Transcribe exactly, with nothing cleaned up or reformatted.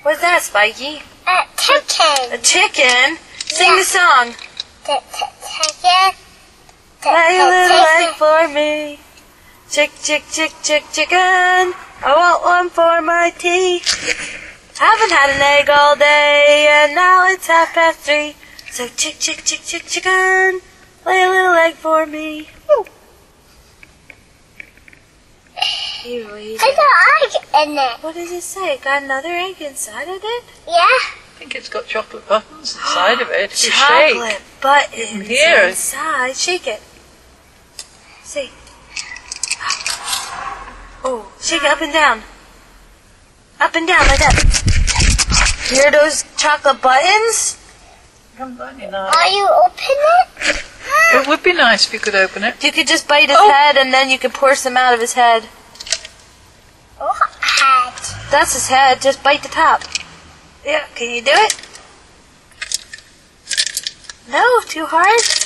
What's that, Spiky? A chicken. A chicken? Sing Yeah. the song. Chicken. Lay a little egg for me. Chick, chick, chick, chick, chicken. I want one for my tea. Haven't had an egg all day, and now it's half past three. So chick, chick, chick, chick, chicken. Lay a little egg for me. Woo. You read There's it. an egg in it. What does it say? Got another egg inside of it? Yeah. I think it's got chocolate buttons inside of it. If you Chocolate shake. buttons Here. inside. Shake it. See. Oh, shake it up and down. Up and down like that. Hear those chocolate buttons? Come on, you know. Are you open it? It would be nice if you could open it. You could just bite his Oh. head and then you could pour some out of his head. What head? That's his head. Just bite the top. Yeah, can you do it? No, too hard?